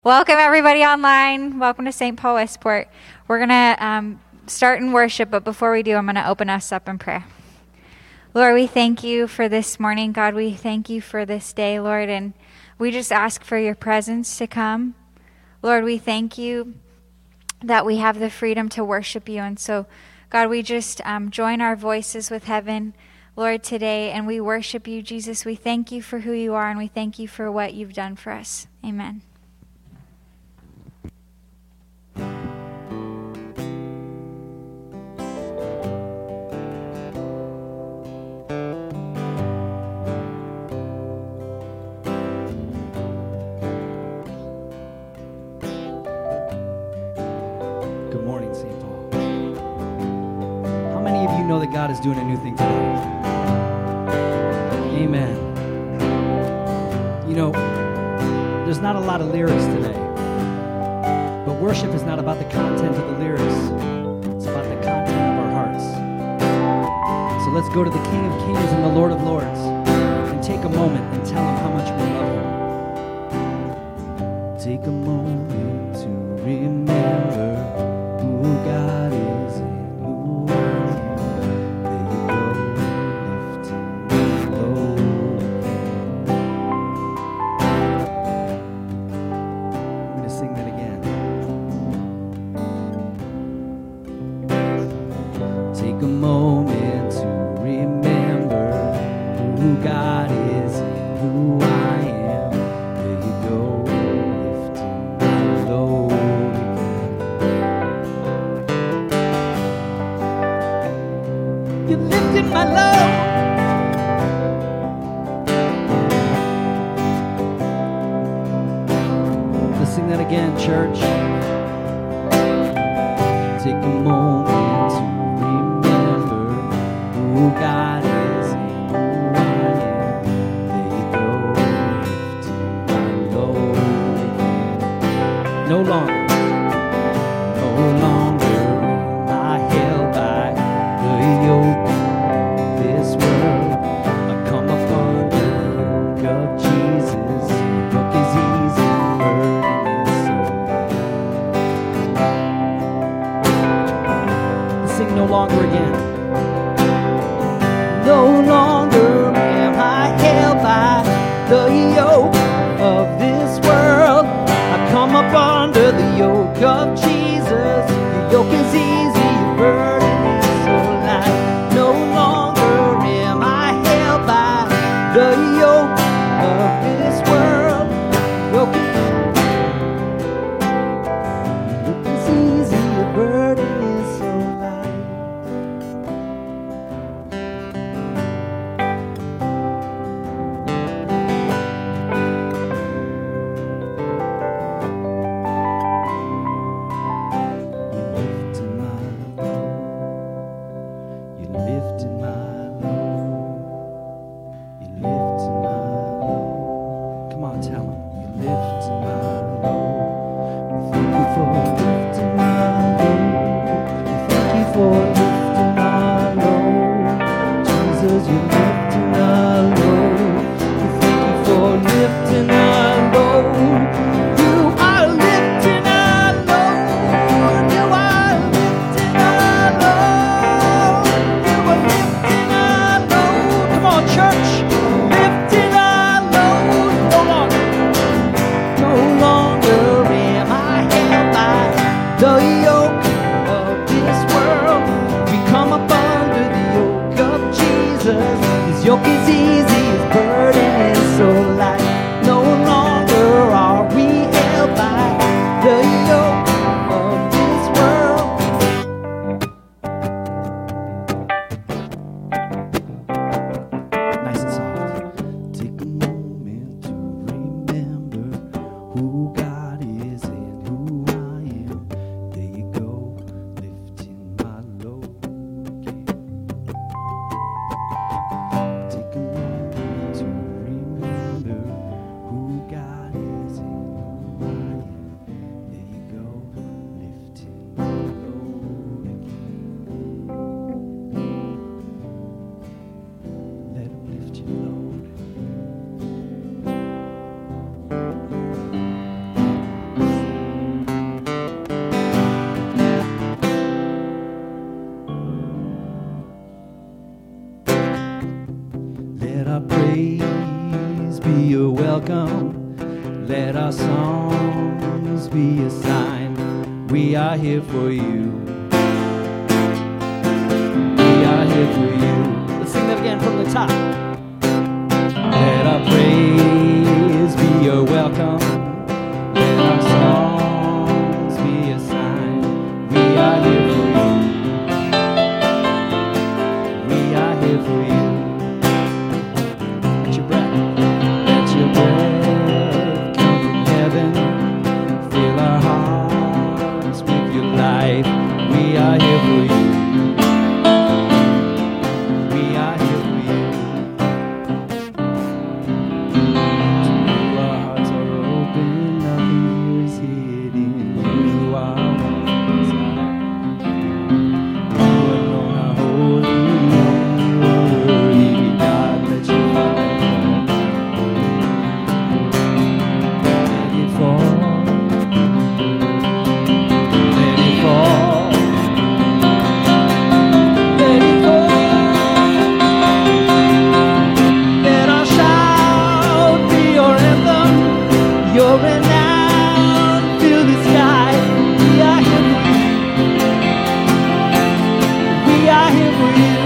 Welcome everybody online. Welcome to St. Paul Westport. We're going to start in worship, but before we do, I'm going to open us up in prayer. Lord, we thank you for this morning. God, we thank you for this day, Lord, and we just ask for your presence to come. Lord, we thank you that we have the freedom to worship you, and so, God, we just join our voices with heaven, Lord, today, and we worship you, Jesus. We thank you for who you are, and we thank you for what you've done for us. Amen. Know that God is doing a new thing today. Amen. You know, there's not a lot of lyrics today, but worship is not about the content of the lyrics. It's about the content of our hearts. So let's go to the King of Kings and the Lord of Lords and take a moment and tell him how much we love him. Take a moment to remember who God is and who I am. No longer am I held by welcome. Let our songs be a sign. We are here for you. We are here for you. Let's sing that again from the top. Let our praise be your welcome. Let our songs be a sign. We are here for you. We are here for you. Let your breath come from heaven. Fill our hearts with your life. We are here for you. We are here for you. To you our hearts are open, nothing is hidden. You are one desire. You alone are holy, you are worthy. God, let your fire fall. Let it fall. Let it fall. Let our shout be your anthem. Your renown fill the sky. We are here for you. We are here for you.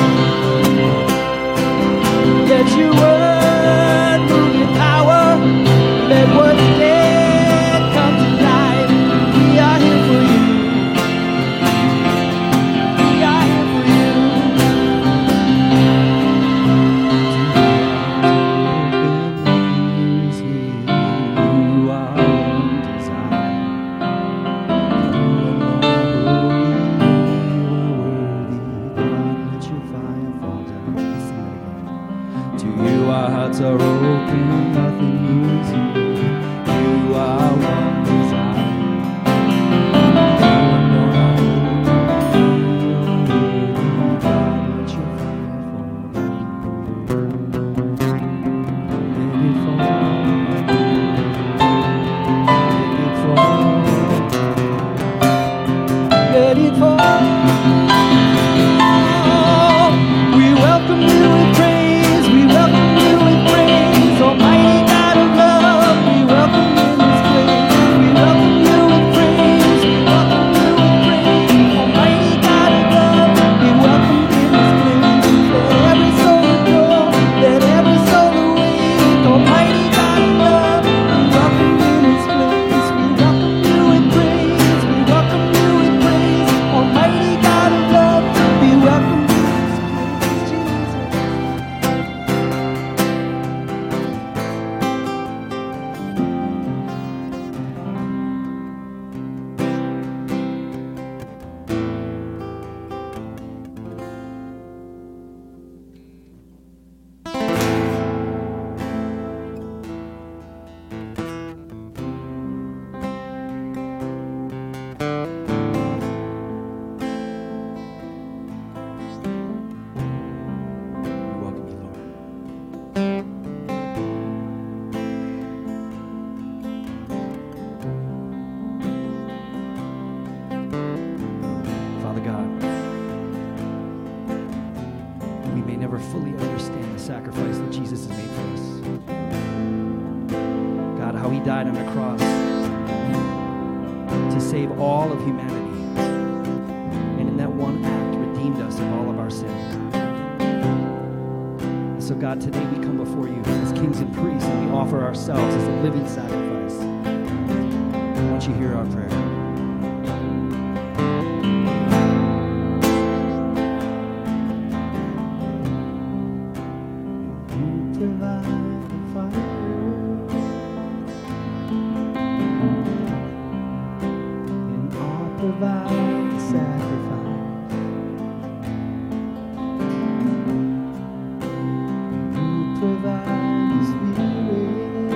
Let your word move in power. Let what's dead come to life. We are here for you. We are here for you. You are one desire. You alone are holy. You are worthy. God, let your fire fall down. Let's sing that again. To you our hearts are open, nothing moves you. You are one desire. You alone are holy. God, let your fire fall down. Let it fall. Let it fall. Let it fall. We welcome you with praise. We welcome you with praise. Almighty God of love, we welcome you in this place. We welcome you with praise. We welcome you with praise. Almighty God of love, we welcome you in this place. Let every soul adore. Let every soul awake. Almighty God of love, we welcome you in this place. We welcome you with praise. We welcome you with praise. Almighty God of love, we welcome you in this place, Jesus. We welcome you, Lord. Father God, we may never fully understand the sacrifice that Jesus has made for us. God, how he died on the cross to save all of humanity. And in that one act, redeemed us of all of our sin. And so God, today we come before you as kings and priests, and we offer ourselves as a living sacrifice. Won't you hear our prayer? You provide the fire, and I'll provide the sacrifice. You provide the spirit,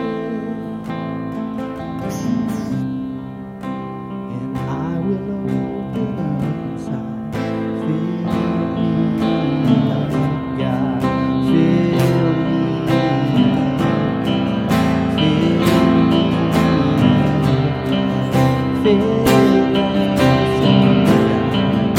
and I will open up inside. Fill me up, God. Fill me up, God. Fill me up, God. Fill us up, God.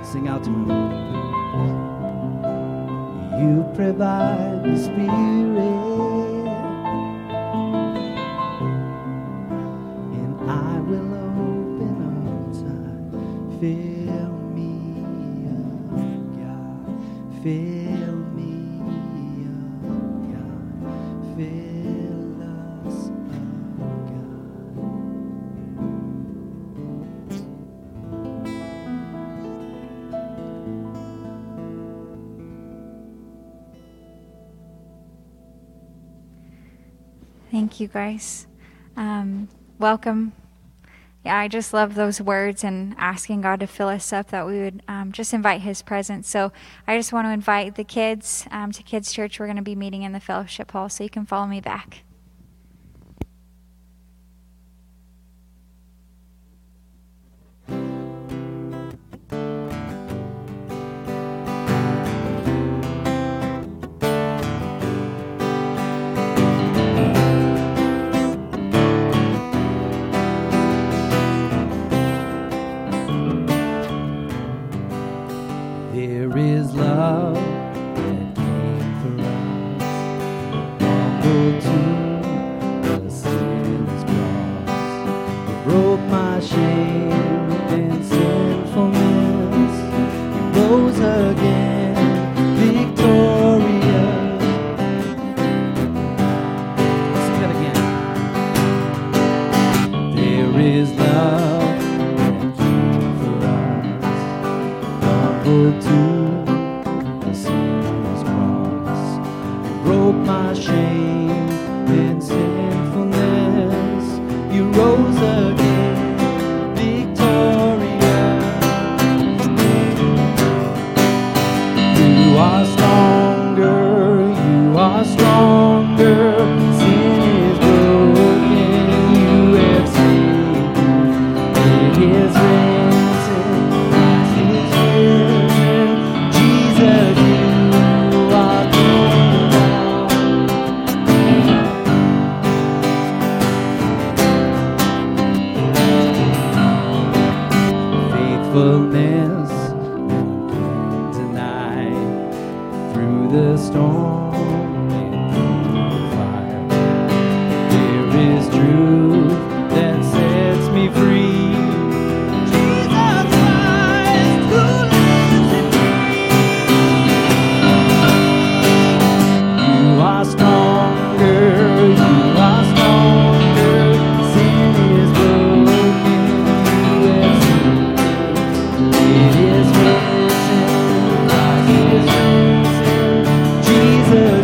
Sing out to him. You provide the Spirit, and I will open arms tight. Fill me up, God. Fill me up, God. Fill us up, God. Thank you, guys. Welcome. Yeah, I just love those words and asking God to fill us up, that we would just invite his presence. So I just want to invite the kids to Kids Church. We're going to be meeting in the fellowship hall, so you can follow me back. There is love that came for us, humbled to the sin's cross. It broke my shame and sinfulness. He rose again, victorious. Sing that again. There is love that came for us, humbled to the sinner's cross. Broke my shame and sinfulness. You rose again, victorious. You are stronger, you are stronger. Sin is broken, you have saved me. It is risen, Christ is risen. Jesus, you are faithfulness won't end tonight. Through the storm and through the fire, there is truth that sets me free. Jesus Christ, who lives in me. You are stronger, you are stronger. Sin is broken, you have seen it is risen, Christ is risen. Jesus,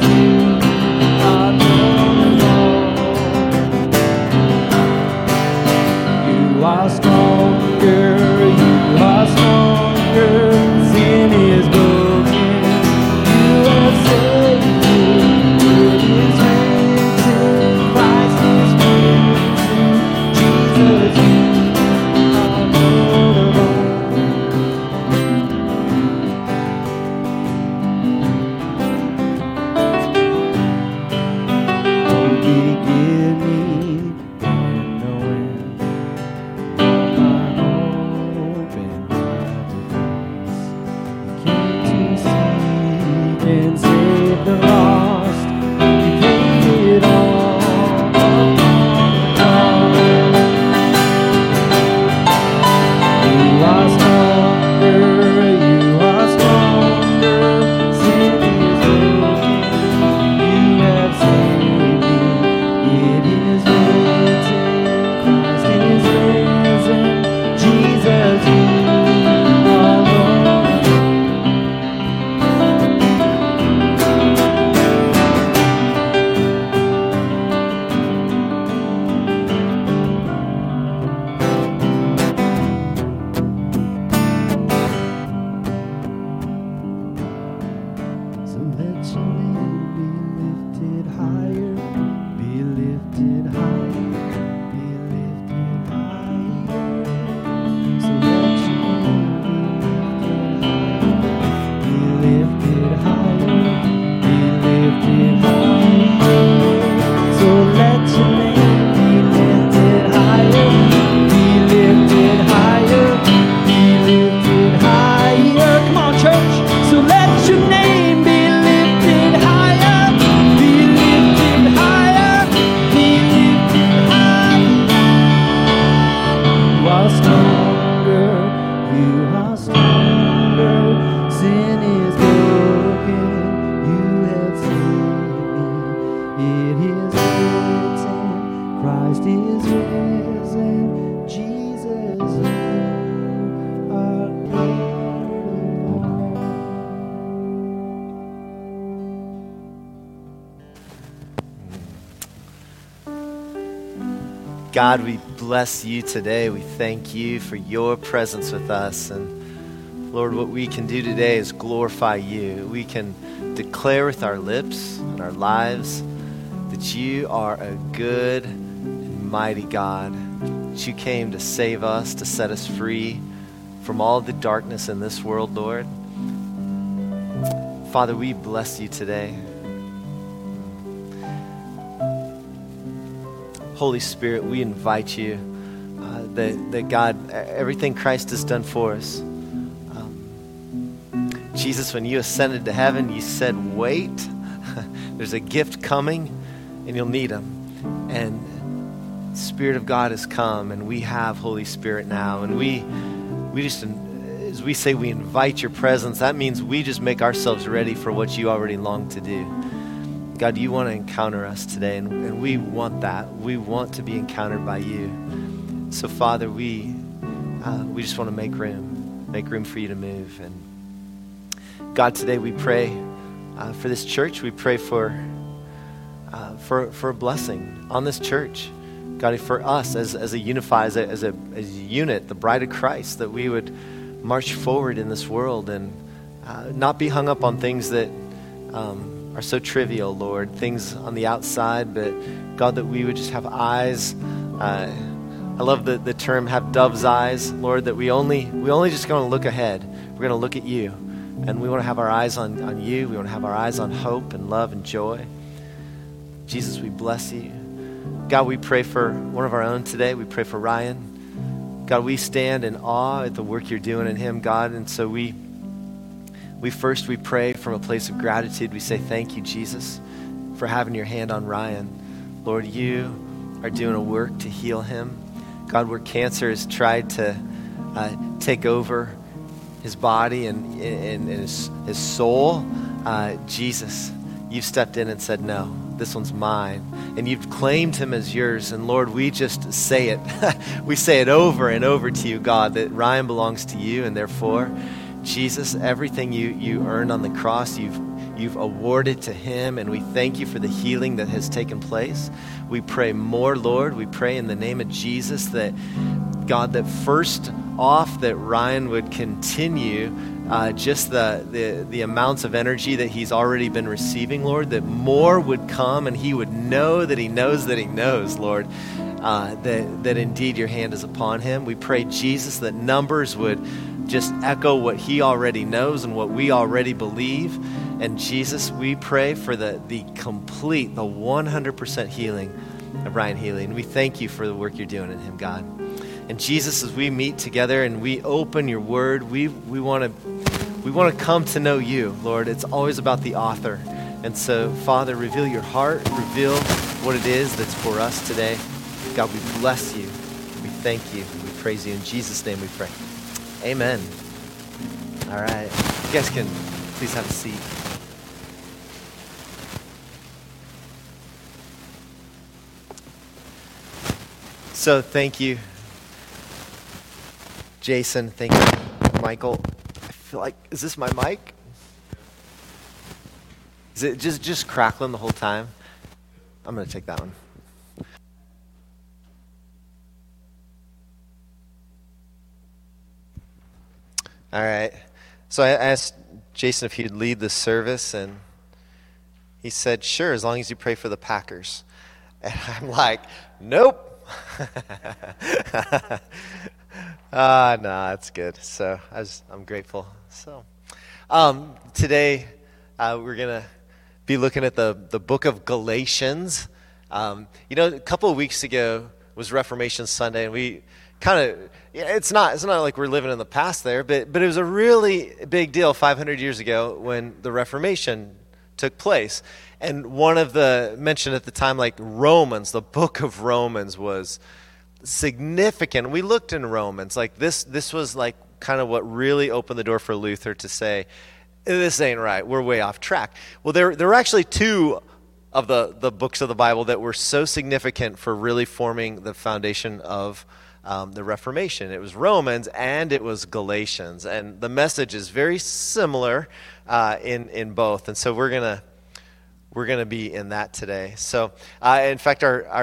God, we bless you today. We thank you for your presence with us. And Lord, what we can do today is glorify you. We can declare with our lips and our lives that you are a good and mighty God. That you came to save us, to set us free from all the darkness in this world, Lord. Father, we bless you today. Holy Spirit, we invite you that God, everything Christ has done for us. Jesus, when you ascended to heaven, you said, wait, there's a gift coming and you'll need him. And Spirit of God has come and we have Holy Spirit now. And we just, as we say we invite your presence, that means we just make ourselves ready for what you already long to do. God, you want to encounter us today, and we want that. We want to be encountered by you. So, Father, we just want to make room for you to move. And God, today we pray for this church. We pray for a blessing on this church. God, for us as a unified, as a unit, the bride of Christ, that we would march forward in this world and not be hung up on things that are so trivial, Lord, things on the outside, but God, that we would just have eyes. I love the term have dove's eyes, Lord, that we only just going to look ahead. We're going to look at you, and we want to have our eyes on you. We want to have our eyes on hope and love and joy. Jesus, we bless you. God, we pray for one of our own today. We pray for Ryan. God, we stand in awe at the work you're doing in him, God, and so we pray from a place of gratitude. We say thank you, Jesus, for having your hand on Ryan. Lord, you are doing a work to heal him. God, where cancer has tried to take over his body and his soul, Jesus, you've stepped in and said, no, this one's mine. And you've claimed him as yours. And Lord, we just say it. We say it over and over to you, God, that Ryan belongs to you, and therefore, Jesus, everything you earned on the cross, you've awarded to him, and we thank you for the healing that has taken place. We pray more, Lord. We pray in the name of Jesus that, God, that first off, that Ryan would continue just the amounts of energy that he's already been receiving, Lord, that more would come and he would know that he knows that he knows, Lord, that indeed your hand is upon him. We pray, Jesus, that numbers would just echo what he already knows and what we already believe. And Jesus, we pray for the 100% healing of Ryan Healy. And we thank you for the work you're doing in him, God. And Jesus, as we meet together and we open your word, we want to come to know you, Lord. It's always about the author. And so, Father, reveal your heart, reveal what it is that's for us today. God, we bless you. We thank you. We praise you. In Jesus' name we pray. Amen. All right. You guys can please have a seat. So thank you, Jason. Thank you, Michael. I feel like, is this my mic? Is it just crackling the whole time? I'm going to take that one. All right. So I asked Jason if he'd lead the service, and he said, sure, as long as you pray for the Packers. And I'm like, nope. No, it's good. So I'm grateful. So today we're going to be looking at the book of Galatians. A couple of weeks ago was Reformation Sunday, and we kind of, it's not like we're living in the past there, but it was a really big deal 500 years ago when the Reformation took place. And one of the, mentioned at the time, like Romans, the book of Romans was significant. We looked in Romans, like this was like kind of what really opened the door for Luther to say, this ain't right, we're way off track. Well, there were actually two of the books of the Bible that were so significant for really forming the foundation of the Reformation. It was Romans and it was Galatians, and the message is very similar in both. And so we're gonna be in that today. So in fact, our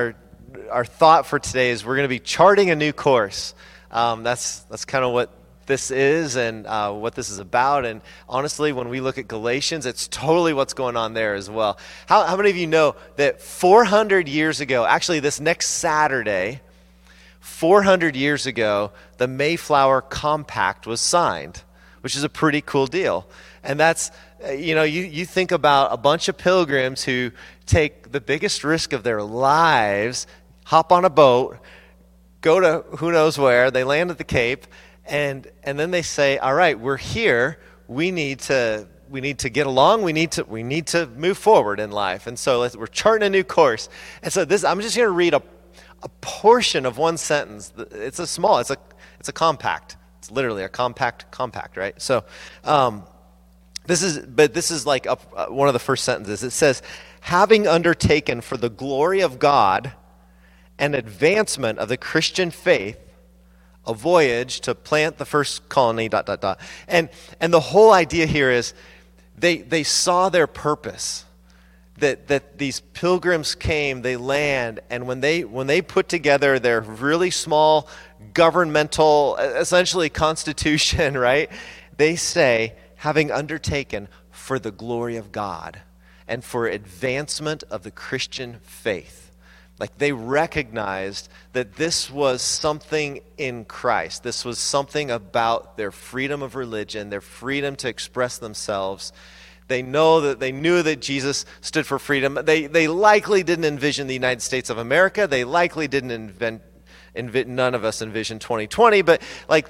our thought for today is we're going to be charting a new course. That's kind of what this is and what this is about. And honestly, when we look at Galatians, it's totally what's going on there as well. How many of you know that 400 years ago, actually this next Saturday, 400 years ago, the Mayflower Compact was signed, which is a pretty cool deal. And that's, you think about a bunch of pilgrims who take the biggest risk of their lives, hop on a boat, go to who knows where, they land at the Cape, and then they say, all right, we're here, we need to get along, we need to move forward in life. And so we're charting a new course. And so I'm just going to read a portion of one sentence. It's a compact. It's literally a compact, right? So this is like one of the first sentences. It says, having undertaken for the glory of God and advancement of the Christian faith, a voyage to plant the first colony, ... And the whole idea here is they saw their purpose. That these pilgrims came, they land, and when they put together their really small governmental, essentially constitution, right? They say, having undertaken for the glory of God and for advancement of the Christian faith. Like they recognized that this was something in Christ. This was something about their freedom of religion, their freedom to express themselves. They knew that Jesus stood for freedom. They likely didn't envision the United States of America. They likely didn't none of us envisioned 2020, but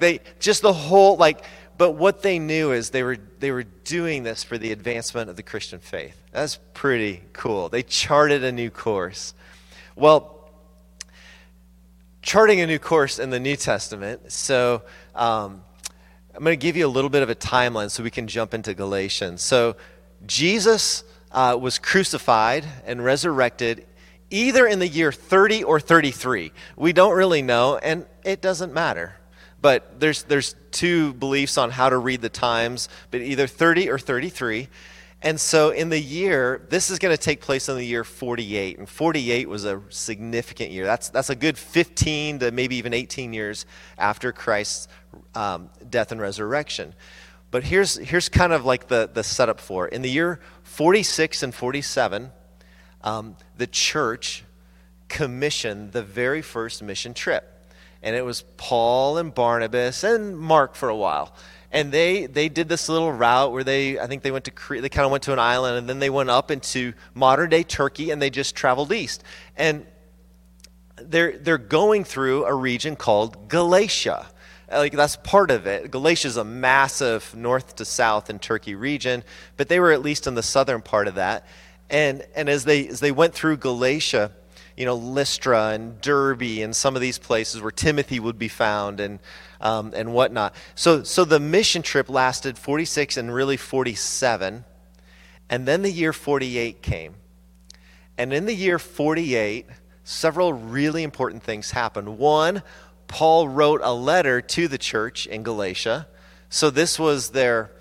but what they knew is they were doing this for the advancement of the Christian faith. That's pretty cool. They charted a new course. Well, charting a new course in the New Testament, so I'm going to give you a little bit of a timeline so we can jump into Galatians. So Jesus was crucified and resurrected either in the year 30 or 33. We don't really know, and it doesn't matter. But there's two beliefs on how to read the times, but either 30 or 33. And so in the year, this is going to take place in the year 48, and 48 was a significant year. That's a good 15 to maybe even 18 years after Christ's death and resurrection. But here's kind of like the setup for it. In the year 46 and 47, the church commissioned the very first mission trip. And it was Paul and Barnabas and Mark for a while. And they did this little route where I think they went to Crete, they kind of went to an island, and then they went up into modern day Turkey, and they just traveled east. And they're going through a region called Galatia. Like that's part of it. Galatia is a massive north to south in Turkey region, but they were at least in the southern part of that. And as they went through Galatia, Lystra and Derbe and some of these places where Timothy would be found and whatnot. So the mission trip lasted 46 and really 47, and then the year 48 came. And in the year 48, several really important things happened. One, Paul wrote a letter to the church in Galatia. So this was they're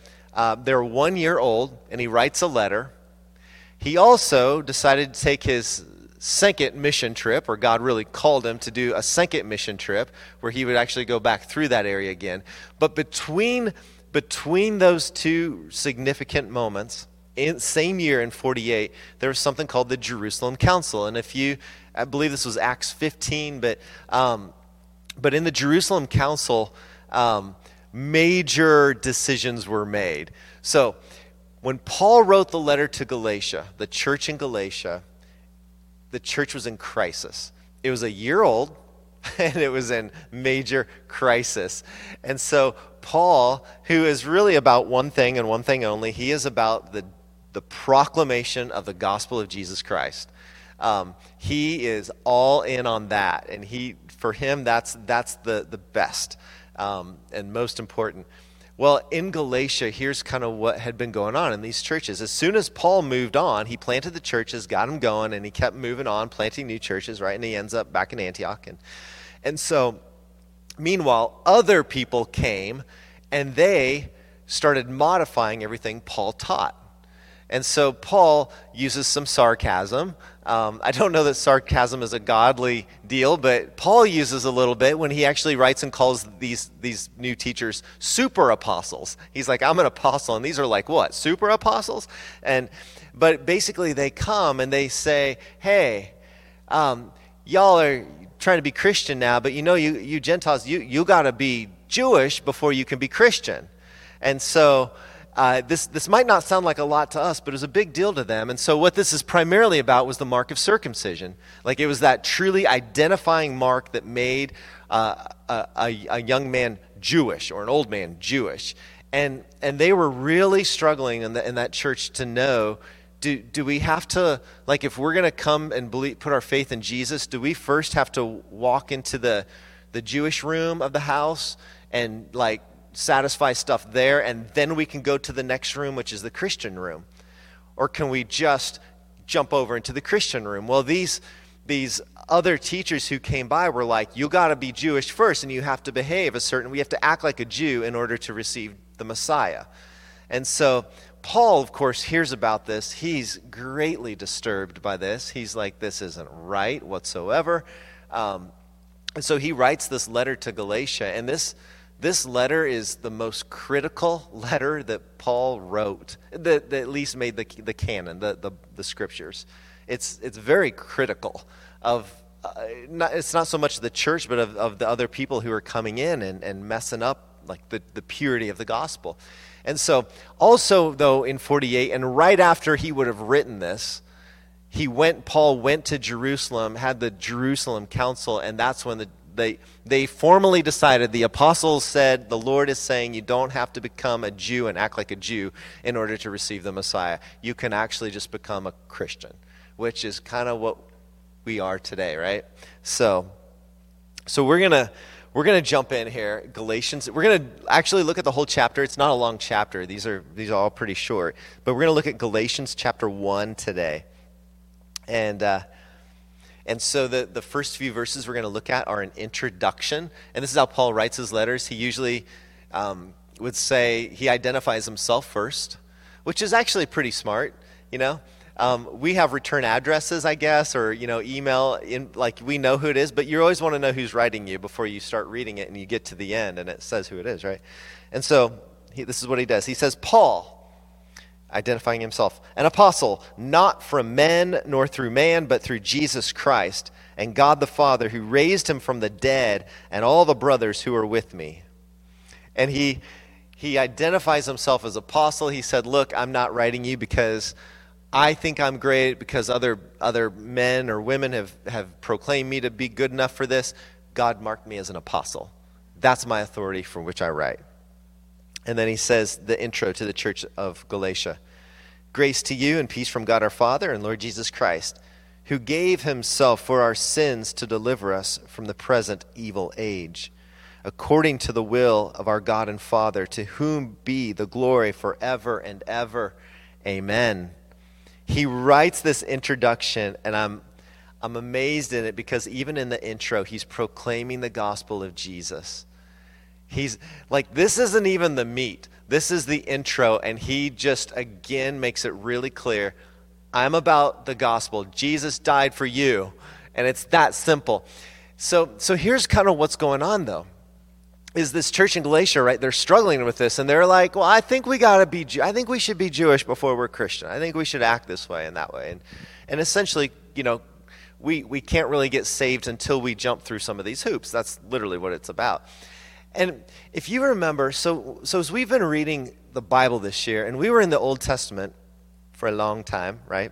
1 year old, and he writes a letter. He also decided to take his second mission trip, or God really called him to do a second mission trip where he would actually go back through that area again. But between those two significant moments, same year in 48, there was something called the Jerusalem Council. And I believe this was Acts 15, but in the Jerusalem Council, major decisions were made. So when Paul wrote the letter to Galatia, the church in Galatia, the church was in crisis. It was a year old, and it was in major crisis. And so Paul, who is really about one thing and one thing only, he is about the proclamation of the gospel of Jesus Christ. He is all in on that, and for him that's the best and most important. Well, in Galatia, here's kind of what had been going on in these churches. As soon as Paul moved on, he planted the churches, got them going, and he kept moving on, planting new churches, right? And he ends up back in Antioch. And so, meanwhile, other people came, and they started modifying everything Paul taught. And so Paul uses some sarcasm. I don't know that sarcasm is a godly deal, but Paul uses a little bit when he actually writes and calls these new teachers super apostles. He's like, I'm an apostle, and these are like what, super apostles? But basically they come and they say, hey, y'all are trying to be Christian now, but you Gentiles, you got to be Jewish before you can be Christian. And so this might not sound like a lot to us, but it was a big deal to them. And so what this is primarily about was the mark of circumcision. Like, it was that truly identifying mark that made a young man Jewish or an old man Jewish. And they were really struggling in that church to know, do we have to, like, if we're going to come and put our faith in Jesus, do we first have to walk into the Jewish room of the house and, like, satisfy stuff there, and then we can go to the next room, which is the Christian room? Or can we just jump over into the Christian room? Well, these other teachers who came by were like, you got to be Jewish first, and you have to behave we have to act like a Jew in order to receive the Messiah. And so Paul, of course, hears about this. He's greatly disturbed by this. He's like, this isn't right whatsoever. And so he writes this letter to Galatia, and this letter is the most critical letter that Paul wrote, that at least made the canon, the scriptures. It's very critical of, it's not so much the church, but of the other people who are coming in and messing up, like, the purity of the gospel. And so also, though, in 48, and right after he would have written this, Paul went to Jerusalem, had the Jerusalem council, and that's when they formally decided, the apostles said, the Lord is saying you don't have to become a Jew and act like a Jew in order to receive the Messiah. You can actually just become a Christian, which is kind of what we are today, right? So we're gonna jump in here, Galatians. We're gonna actually look at the whole chapter. It's not a long chapter. These are all pretty short, but we're gonna look at Galatians chapter 1 today, And so the first few verses we're going to look at are an introduction. And this is how Paul writes his letters. He usually would say he identifies himself first, which is actually pretty smart, We have return addresses, I guess, or, email, like, we know who it is, but you always want to know who's writing you before you start reading it and you get to the end and it says who it is, right? And so this is what he does. He says, Paul, identifying himself, an apostle, not from men nor through man, but through Jesus Christ and God the Father, who raised him from the dead, and all the brothers who are with me. And he identifies himself as apostle. He said, look, I'm not writing you because I think I'm great, because other men or women have proclaimed me to be good enough for this. God marked me as an apostle. That's my authority for which I write. And then he says the intro to the church of Galatia. Grace to you and peace from God our Father and Lord Jesus Christ, who gave himself for our sins to deliver us from the present evil age, according to the will of our God and Father, to whom be the glory forever and ever. Amen. He writes this introduction, and I'm amazed in it, because even in the intro, he's proclaiming the gospel of Jesus. He's like, this isn't even the meat. This is the intro, and he just, again, makes it really clear. I'm about the gospel. Jesus died for you, and it's that simple. So here's kind of what's going on, though, is this church in Galatia, right? They're struggling with this, and they're like, well, I think we should be Jewish before we're Christian. I think we should act this way and that way. And essentially, we can't really get saved until we jump through some of these hoops. That's literally what it's about. And if you remember, so as we've been reading the Bible this year, and we were in the Old Testament for a long time, right?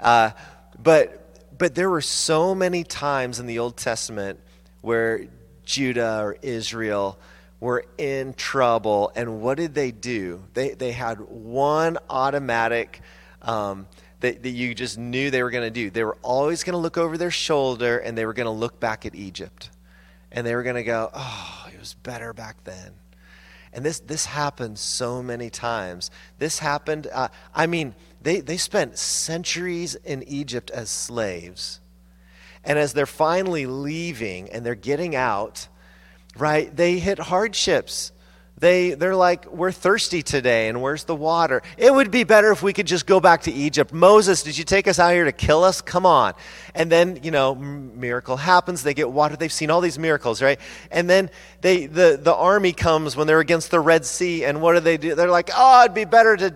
But there were so many times in the Old Testament where Judah or Israel were in trouble, and what did they do? They had one automatic that you just knew they were going to do. They were always going to look over their shoulder, and they were going to look back at Egypt. And they were going to go, oh, it was better back then. And this happened so many times. This happened, they spent centuries in Egypt as slaves. And as they're finally leaving and they're getting out, right, they hit hardships. They're like, we're thirsty today, and where's the water? It would be better if we could just go back to Egypt. Moses, did you take us out here to kill us? Come on. And then, miracle happens. They get water. They've seen all these miracles, right? And then the army comes when they're against the Red Sea, and what do? They're like, oh, it'd be better to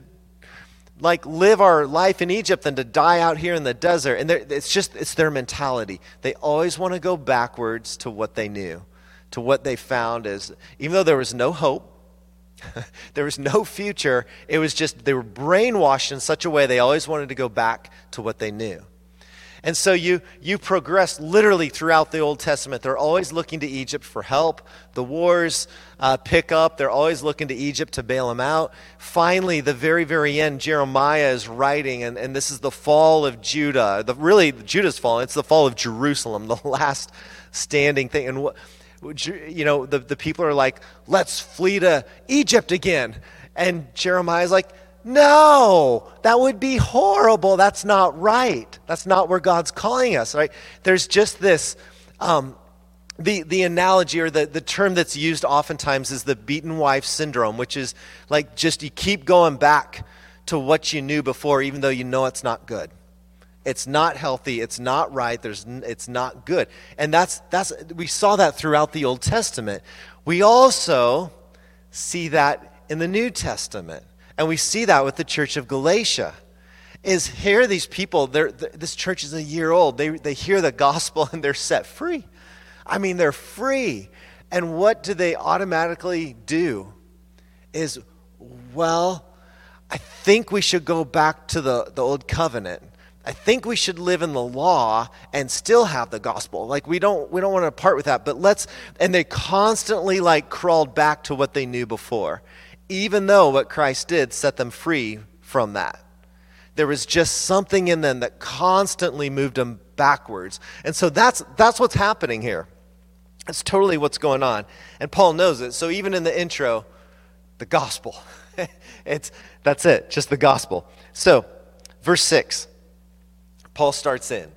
like live our life in Egypt than to die out here in the desert. And it's their mentality. They always want to go backwards to what they knew, to what they found is, even though there was no hope, there was no future, it was just they were brainwashed in such a way they always wanted to go back to what they knew. And so you progress literally throughout the Old Testament. They're always looking to Egypt for help. The wars pick up. They're always looking to Egypt to bail them out. Finally, the very, very end, Jeremiah is writing, and this is the fall of Judah. Judah's fall. It's the fall of Jerusalem, the last standing thing. And the people are like, let's flee to Egypt again. And Jeremiah's like, no, that would be horrible. That's not right. That's not where God's calling us, right? There's just this, the analogy or the term that's used oftentimes is the beaten wife syndrome, which is like just you keep going back to what you knew before, even though you know it's not good. It's not healthy. It's not right. It's not good. And we saw that throughout the Old Testament. We also see that in the New Testament. And we see that with the church of Galatia. Here these people, this church is a year old. They hear the gospel and they're set free. I mean, they're free. And what do they automatically do? Is, well, I think we should go back to the old covenant. I think we should live in the law and still have the gospel. Like we don't want to part with that, but and they constantly crawled back to what they knew before, even though what Christ did set them free from that. There was just something in them that constantly moved them backwards. And so that's what's happening here. That's totally what's going on. And Paul knows it. So even in the intro, the gospel. That's it, just the gospel. So, verse 6. Paul starts in.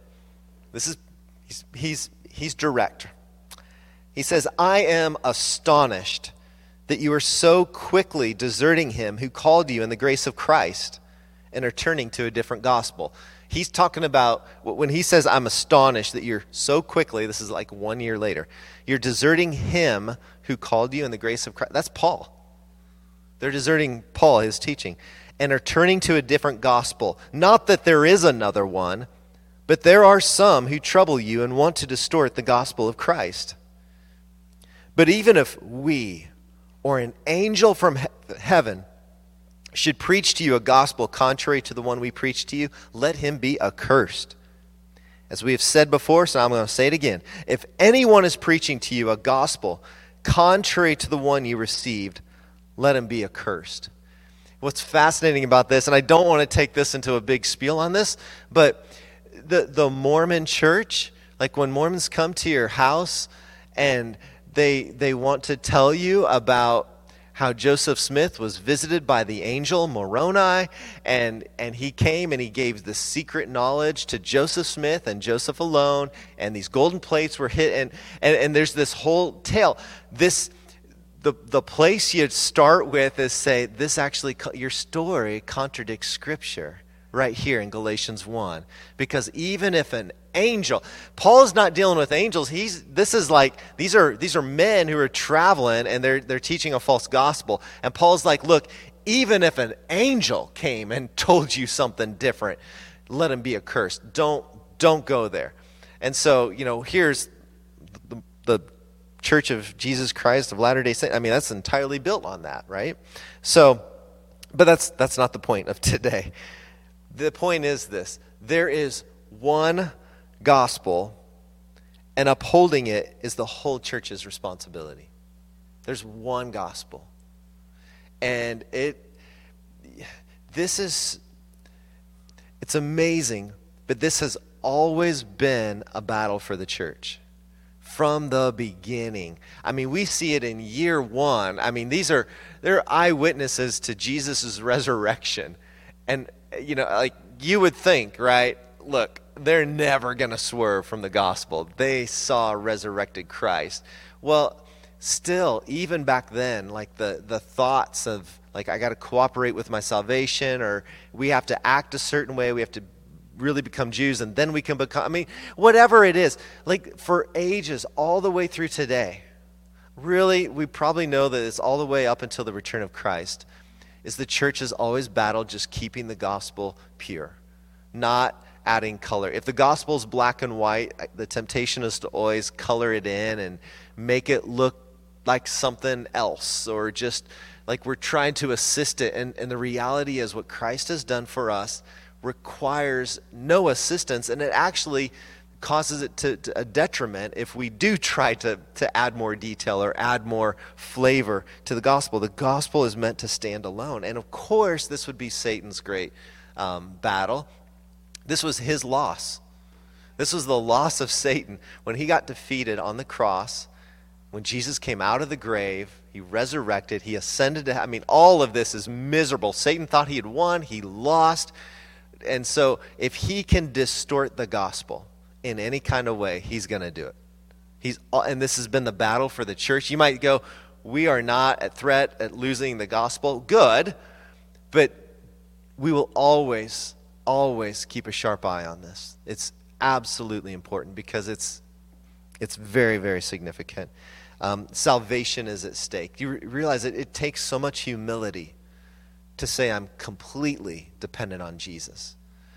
He's direct. He says, I am astonished that you are so quickly deserting him who called you in the grace of Christ and are turning to a different gospel. He's talking about, when he says, I'm astonished that you're so quickly, this is like 1 year later, you're deserting him who called you in the grace of Christ. That's Paul. They're deserting Paul, his teaching, and are turning to a different gospel. Not that there is another one, but there are some who trouble you and want to distort the gospel of Christ. But even if we or an angel from heaven should preach to you a gospel contrary to the one we preach to you, let him be accursed. As we have said before, so I'm going to say it again. If anyone is preaching to you a gospel contrary to the one you received, let him be accursed. What's fascinating about this, and I don't want to take this into a big spiel on this, but the Mormon church, like when Mormons come to your house and they want to tell you about how Joseph Smith was visited by the angel Moroni, and he came and he gave the secret knowledge to Joseph Smith and Joseph alone, and these golden plates were hit, and there's this whole tale. The place you'd start with is say, this actually, your story contradicts Scripture right here in Galatians 1. Because even if an angel, Paul's not dealing with angels. These are men who are traveling and they're teaching a false gospel. And Paul's like, look, even if an angel came and told you something different, let him be accursed. Don't go there. And so, here's the Church of Jesus Christ of Latter-day Saints. I mean, that's entirely built on that, right? So, but that's not the point of today. The point is this: there is one gospel, and upholding it is the whole church's responsibility. There's one gospel. And it's amazing, but this has always been a battle for the church. From the beginning. I mean, we see it in year one. I mean, they're eyewitnesses to Jesus' resurrection. And, you would think, right? Look, they're never going to swerve from the gospel. They saw resurrected Christ. Well, still, even back then, like the thoughts of, like, I got to cooperate with my salvation, or we have to act a certain way, we have to really become Jews, and then we can become, I mean, whatever it is, like for ages, all the way through today, really, we probably know that it's all the way up until the return of Christ, is the church has always battled just keeping the gospel pure, not adding color. If the gospel is black and white, the temptation is to always color it in and make it look like something else, or just like we're trying to assist it. And the reality is what Christ has done for us requires no assistance, and it actually causes it to a detriment if we do try to add more detail or add more flavor to the gospel. The gospel is meant to stand alone. And of course, this would be Satan's great battle. This was his loss. This was the loss of Satan when he got defeated on the cross, when Jesus came out of the grave, he resurrected, he ascended to heaven. I mean, all of this is miserable. Satan thought he had won, he lost. And so if he can distort the gospel in any kind of way, he's going to do it. And this has been the battle for the church. You might go, we are not at threat at losing the gospel. Good, but we will always keep a sharp eye on this. It's absolutely important because it's very, very significant. Salvation is at stake. You realize that it takes so much humility to say I'm completely dependent on Jesus.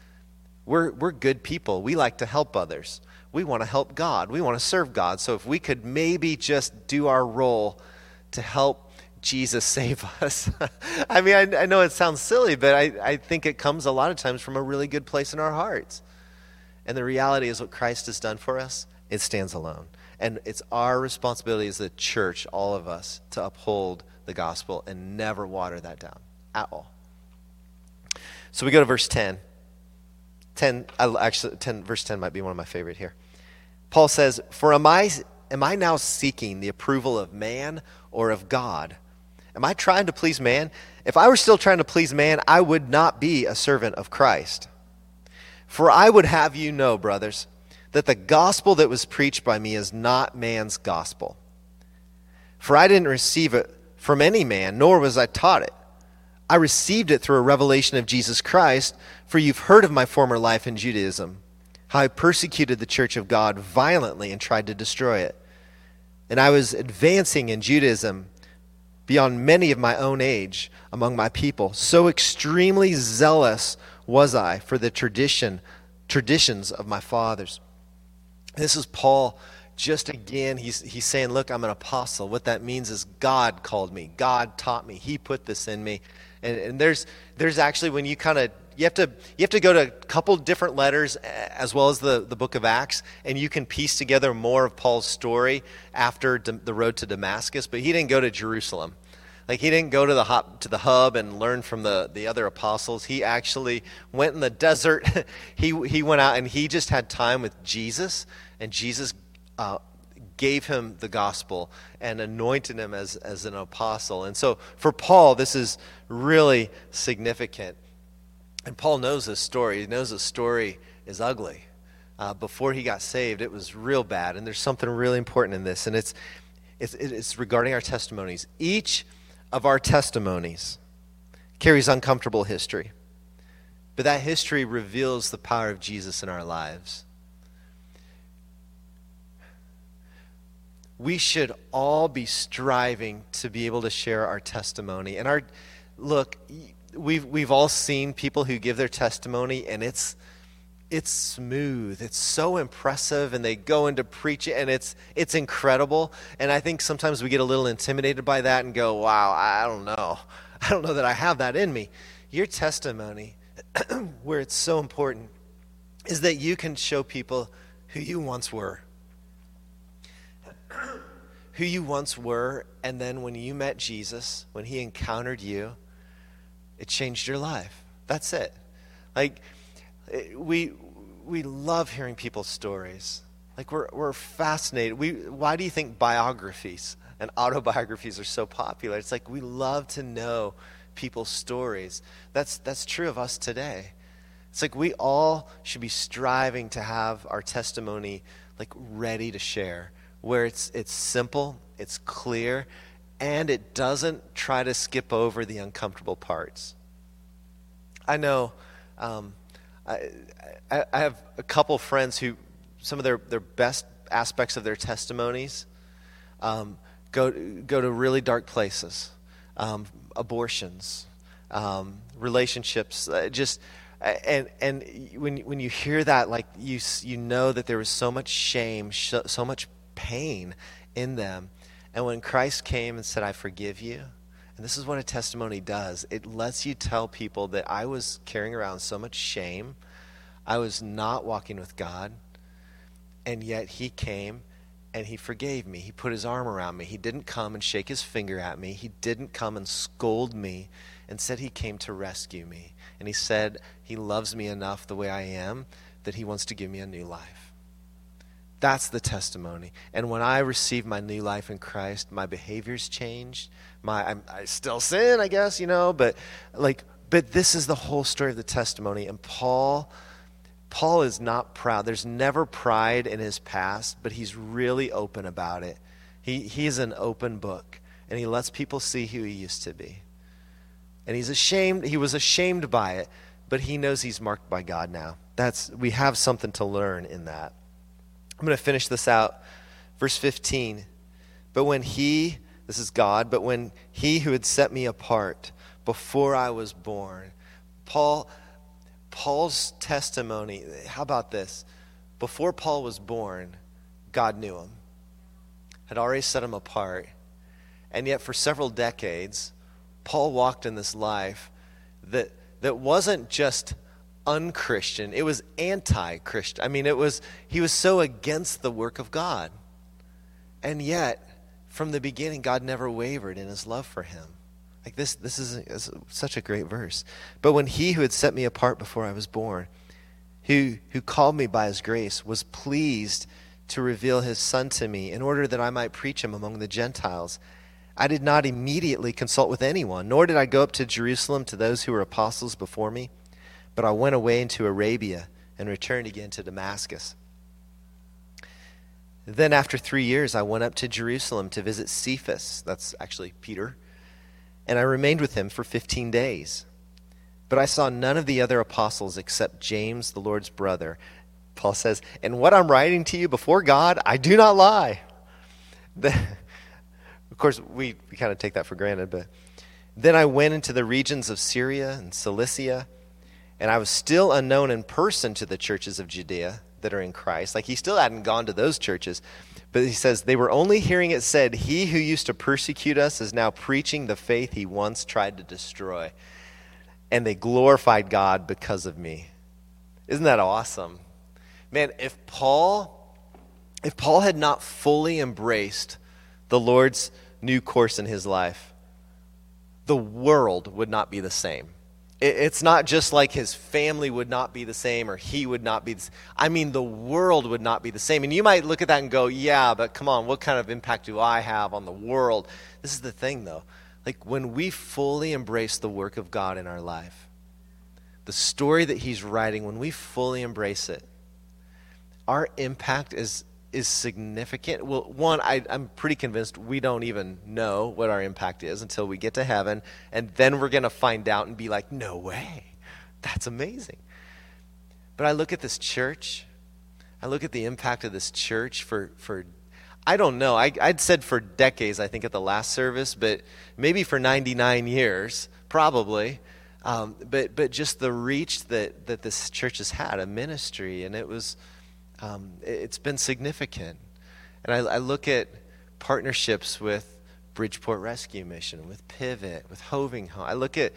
We're good people. We like to help others. We want to help God. We want to serve God. So if we could maybe just do our role to help Jesus save us. I mean, I know it sounds silly, but I think it comes a lot of times from a really good place in our hearts. And the reality is what Christ has done for us, it stands alone. And it's our responsibility as the church, all of us, to uphold the gospel and never water that down at all. So we go to verse 10. Verse 10 might be one of my favorite here. Paul says, "For am I now seeking the approval of man or of God? Am I trying to please man? If I were still trying to please man, I would not be a servant of Christ. For I would have you know, brothers, that the gospel that was preached by me is not man's gospel. For I didn't receive it from any man, nor was I taught it. I received it through a revelation of Jesus Christ, for you've heard of my former life in Judaism, how I persecuted the church of God violently and tried to destroy it. And I was advancing in Judaism beyond many of my own age among my people. So extremely zealous was I for the traditions of my fathers." This is Paul. Just again, he's saying, look, I'm an apostle. What that means is God called me. God taught me. He put this in me. And there's actually, when you kind of, you have to go to a couple different letters as well as the book of Acts, and you can piece together more of Paul's story after the road to Damascus. But he didn't go to Jerusalem. Like, he didn't go to the hub and learn from the other apostles. He actually went in the desert. He went out and he just had time with Jesus, and Jesus gave him the gospel and anointed him as an apostle. And so for Paul, this is really significant. And Paul knows this story. He knows the story is ugly. Before he got saved, it was real bad. And there's something really important in this, and it's regarding our testimonies. Each of our testimonies carries uncomfortable history, but that history reveals the power of Jesus in our lives. We should all be striving to be able to share our testimony. And we've all seen people who give their testimony, and it's smooth. It's so impressive, and they go into preach it, and it's incredible. And I think sometimes we get a little intimidated by that and go, wow, I don't know that I have that in me. Your testimony, where it's so important, is that you can show people who you once were. Who you once were, and then when you met Jesus, when he encountered you, it changed your life. That's it. Like, we love hearing people's stories. Like, we're fascinated. Why do you think biographies and autobiographies are so popular? It's like we love to know people's stories. That's true of us today. It's like we all should be striving to have our testimony like ready to share where it's simple, it's clear, and it doesn't try to skip over the uncomfortable parts. I know I have a couple friends who, some of their best aspects of their testimonies go to really dark places, abortions, relationships, and when you hear that, like you know that there was so much shame, so much pain in them, and when Christ came and said, "I forgive you," and this is what a testimony does. It lets you tell people that I was carrying around so much shame, I was not walking with God, and yet he came and he forgave me. He put his arm around me. He didn't come and shake his finger at me. He didn't come and scold me. Instead, he came to rescue me. And he said he loves me enough the way I am that he wants to give me a new life. That's the testimony. And when I received my new life in Christ, my behaviors changed. I still sin, I guess, but this is the whole story of the testimony. And Paul is not proud. There's never pride in his past, but he's really open about it. He's an open book, and he lets people see who he used to be. And he's ashamed. He was ashamed by it, but he knows he's marked by God now. We have something to learn in that. I'm going to finish this out. Verse 15. This is God, but when he who had set me apart before I was born. Paul's testimony, how about this? Before Paul was born, God knew him, had already set him apart. And yet for several decades, Paul walked in this life that wasn't just unchristian, it was anti-Christian. I mean, he was so against the work of God. And yet, from the beginning, God never wavered in his love for him. Like this is such a great verse. But when he who had set me apart before I was born, who called me by his grace, was pleased to reveal his Son to me in order that I might preach him among the Gentiles, I did not immediately consult with anyone, nor did I go up to Jerusalem to those who were apostles before me, but I went away into Arabia and returned again to Damascus. Then after 3 years, I went up to Jerusalem to visit Cephas, that's actually Peter, and I remained with him for 15 days. But I saw none of the other apostles except James, the Lord's brother. Paul says, "And what I'm writing to you before God, I do not lie." Of course, we kind of take that for granted, but then I went into the regions of Syria and Cilicia, and I was still unknown in person to the churches of Judea that are in Christ. Like, he still hadn't gone to those churches. But he says, they were only hearing it said, "He who used to persecute us is now preaching the faith he once tried to destroy." And they glorified God because of me. Isn't that awesome? Man, if Paul had not fully embraced the Lord's new course in his life, the world would not be the same. It's not just like his family would not be the same or he would not be the same. I mean, the world would not be the same. And you might look at that and go, yeah, but come on, what kind of impact do I have on the world? This is the thing, though. Like, when we fully embrace the work of God in our life, the story that he's writing, when we fully embrace it, our impact is significant. Well, one, I'm pretty convinced we don't even know what our impact is until we get to heaven, and then we're going to find out and be like, no way, that's amazing. But I look at this church, I look at the impact of this church for I don't know, I'd said for decades, I think, at the last service, but maybe for 99 years, probably. But just the reach that this church has had, a ministry, and it's been significant. And I look at partnerships with Bridgeport Rescue Mission, with Pivot, with Hoving Home. I look at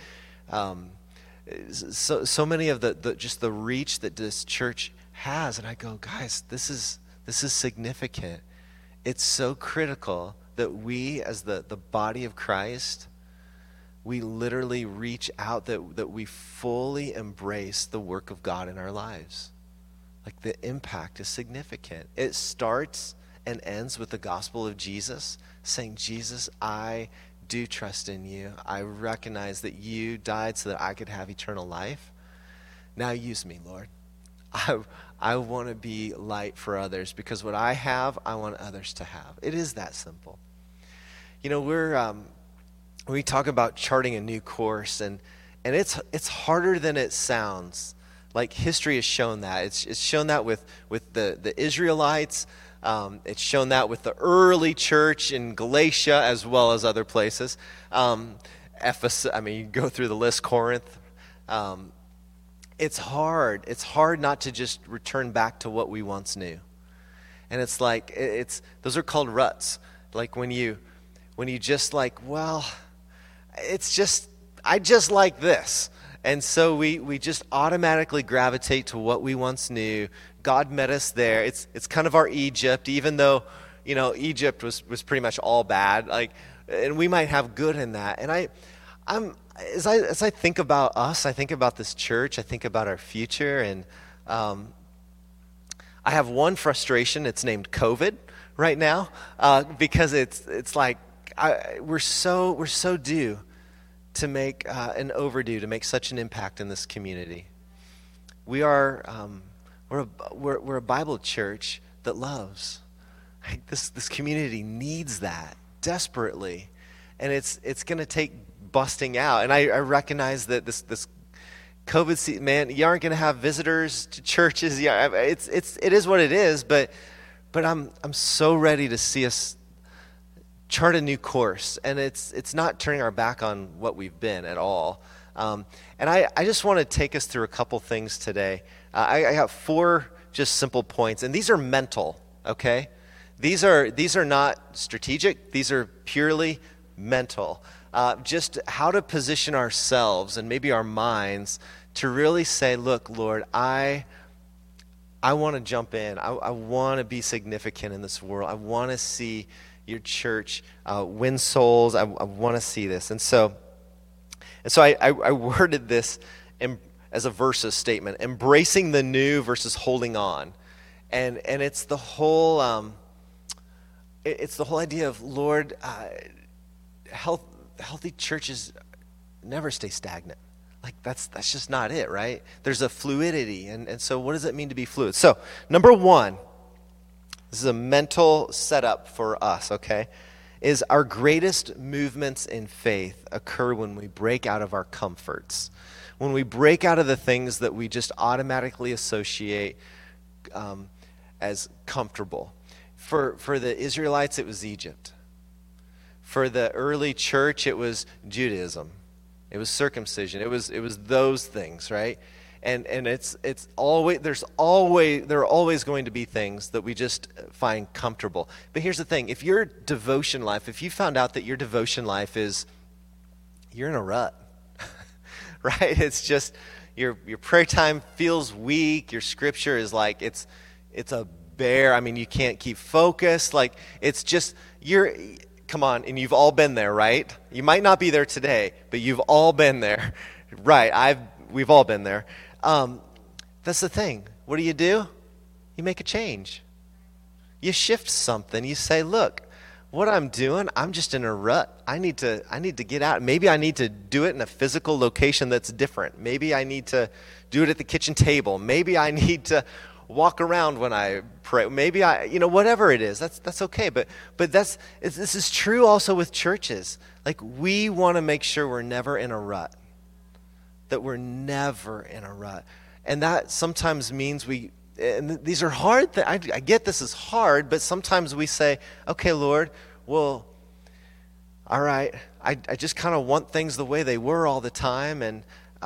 so many of the reach that this church has, and I go, guys, this is significant. It's so critical that we, as the body of Christ, we literally reach out, that we fully embrace the work of God in our lives. Like, the impact is significant. It starts and ends with the gospel of Jesus, saying, Jesus, I do trust in you. I recognize that you died so that I could have eternal life. Now use me, Lord. I want to be light for others because what I have, I want others to have. It is that simple. You know, we talk about charting a new course, and it's harder than it sounds. Like history has shown that. It's shown that with the Israelites. It's shown that with the early church in Galatia as well as other places. Ephesus, I mean, you go through the list, Corinth. It's hard. It's hard not to just return back to what we once knew. And it's like, those are called ruts. Like when you just like, well, I just like this. And so we just automatically gravitate to what we once knew. God met us there. It's kind of our Egypt, even though, you know, Egypt was pretty much all bad. Like, and we might have good in that. And as I think about us, I think about this church, I think about our future, and I have one frustration. It's named COVID right now because it's like we're so due to make and overdue to make such an impact in this community. We are we're a Bible church that loves. Like this community needs that desperately, and it's going to take busting out. And I recognize that this COVID season, man, you aren't going to have visitors to churches. Yeah, it is what it is. But I'm so ready to see us chart a new course, and it's not turning our back on what we've been at all. And I just want to take us through a couple things today. I got 4 just simple points, and these are mental. Okay, these are not strategic. These are purely mental. Just how to position ourselves and maybe our minds to really say, look, Lord, I want to jump in. I want to be significant in this world. I want to see your church win souls. I want to see this. And so I worded this as a versus statement, embracing the new versus holding on. And it's the whole idea of, Lord, healthy churches never stay stagnant. Like that's just not it, right? There's a fluidity, and so what does it mean to be fluid? So number 1, this is a mental setup for us, okay, is our greatest movements in faith occur when we break out of our comforts, when we break out of the things that we just automatically associate as comfortable. For the Israelites, it was Egypt. For the early church, it was Judaism. It was circumcision. It was those things, right? And it's always there are always going to be things that we just find comfortable. But here's the thing: if your devotion life, if you found out that your devotion life is, you're in a rut, right? It's just your prayer time feels weak. Your scripture is like it's a bear. I mean, you can't keep focused. Like it's just come on, and you've all been there, right? You might not be there today, but you've all been there, right? We've all been there. That's the thing. What do? You make a change. You shift something. You say, look, what I'm doing, I'm just in a rut. I need to get out. Maybe I need to do it in a physical location that's different. Maybe I need to do it at the kitchen table. Maybe I need to walk around when I pray. Maybe whatever it is, that's okay. But this is true also with churches. Like we want to make sure we're never in a rut. That we're never in a rut. And that sometimes means and these are hard I get this is hard, but sometimes we say, okay, Lord, well, all right, I just kind of want things the way they were all the time, and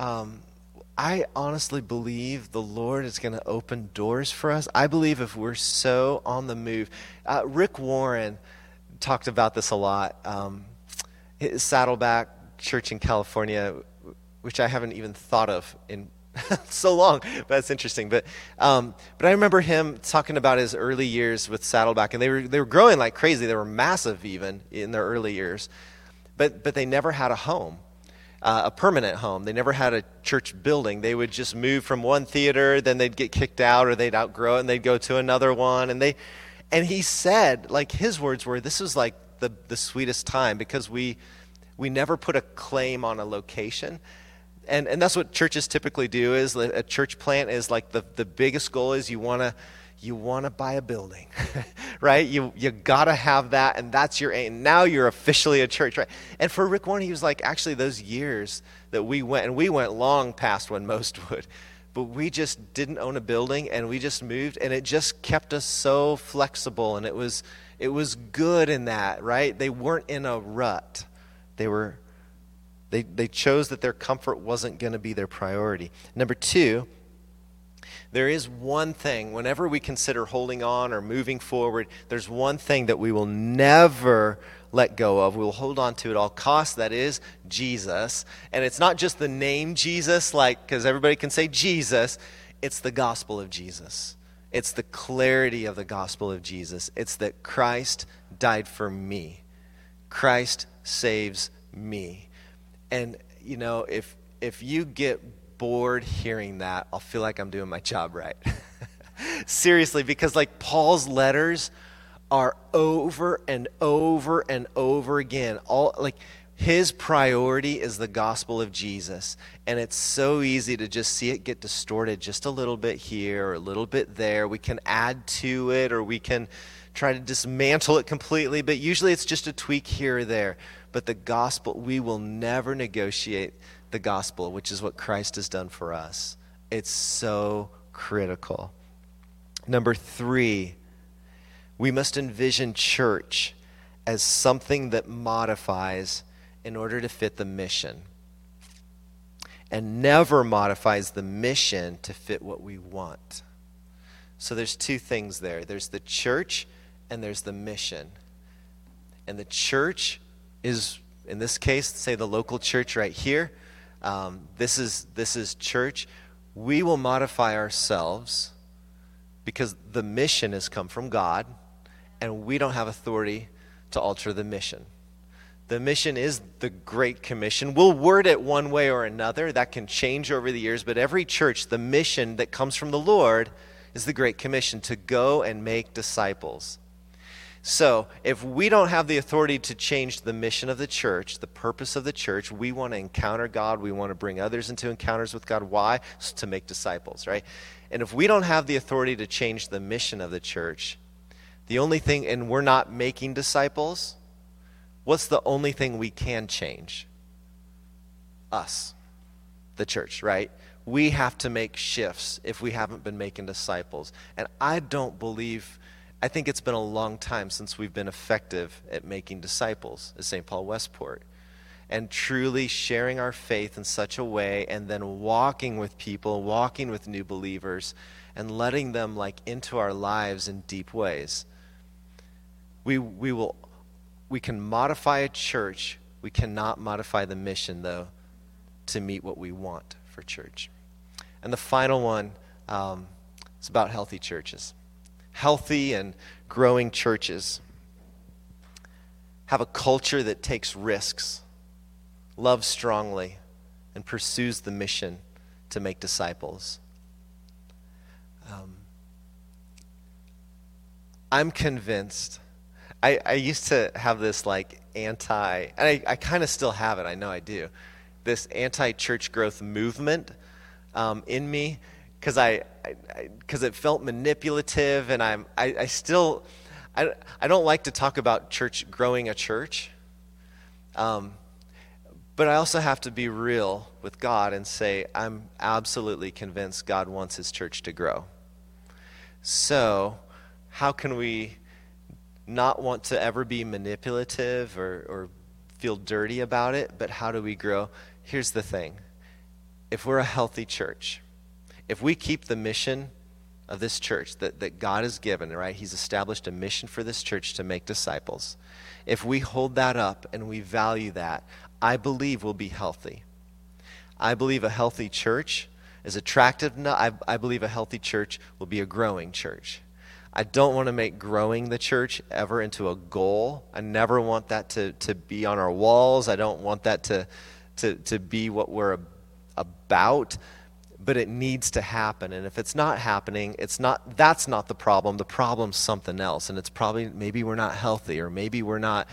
I honestly believe the Lord is going to open doors for us. I believe if we're so on the move. Rick Warren talked about this a lot. His Saddleback Church in California, which I haven't even thought of in so long, but that's interesting. But I remember him talking about his early years with Saddleback, and they were growing like crazy. They were massive even in their early years, but they never had a home, a permanent home. They never had a church building. They would just move from one theater, then they'd get kicked out, or they'd outgrow it, and they'd go to another one. And he said, like his words were, this was like the sweetest time because we never put a claim on a location. And that's what churches typically do. Is a church plant is like the biggest goal is you want to buy a building, right? You got to have that, and that's your aim. Now you're officially a church, right? And for Rick Warren, he was like, actually, those years that we went long past when most would, but we just didn't own a building, and we just moved, and it just kept us so flexible, and it was good in that, right? They weren't in a rut. They chose that their comfort wasn't going to be their priority. Number 2, there is one thing, whenever we consider holding on or moving forward, there's one thing that we will never let go of. We will hold on to at all costs. That is Jesus. And it's not just the name Jesus, because everybody can say Jesus. It's the gospel of Jesus. It's the clarity of the gospel of Jesus. It's that Christ died for me. Christ saves me. And, if you get bored hearing that, I'll feel like I'm doing my job right. Seriously, because Paul's letters are over and over and over again. His priority is the gospel of Jesus. And it's so easy to just see it get distorted just a little bit here or a little bit there. We can add to it, or we can try to dismantle it completely, but usually it's just a tweak here or there. But the gospel, we will never negotiate the gospel, which is what Christ has done for us. It's so critical. Number 3, we must envision church as something that modifies in order to fit the mission, and never modifies the mission to fit what we want. So there's 2 things there. There's the church and there's the mission. And the church is, in this case, say the local church right here. This is church. We will modify ourselves because the mission has come from God, and we don't have authority to alter the mission. The mission is the Great Commission. We'll word it one way or another. That can change over the years, but every church, the mission that comes from the Lord is the Great Commission, to go and make disciples. So if we don't have the authority to change the mission of the church, the purpose of the church, we want to encounter God. We want to bring others into encounters with God. Why? To make disciples, right? And if we don't have the authority to change the mission of the church, the only thing, and we're not making disciples, what's the only thing we can change? Us, the church, right? We have to make shifts if we haven't been making disciples. And I think it's been a long time since we've been effective at making disciples at St. Paul Westport, and truly sharing our faith in such a way, and then walking with people, walking with new believers, and letting them into our lives in deep ways. We can modify a church. We cannot modify the mission, though, to meet what we want for church. And the final one is about healthy churches. Healthy and growing churches have a culture that takes risks, loves strongly, and pursues the mission to make disciples. I'm convinced. I used to have this and I kind of still have it, I know I do, this anti-church growth movement in me, because it felt manipulative, and I don't like to talk about growing a church, but I also have to be real with God and say I'm absolutely convinced God wants His church to grow. So how can we not want to ever be manipulative or feel dirty about it, but how do we grow? Here's the thing. If we're a healthy church, if we keep the mission of this church that God has given, right? He's established a mission for this church to make disciples. If we hold that up and we value that, I believe we'll be healthy. I believe a healthy church is attractive. I believe a healthy church will be a growing church. I don't want to make growing the church ever into a goal. I never want that to be on our walls. I don't want that to be what we're about. But it needs to happen, and if it's not happening, that's not the problem. The problem's something else, and it's probably maybe we're not healthy, or maybe we're not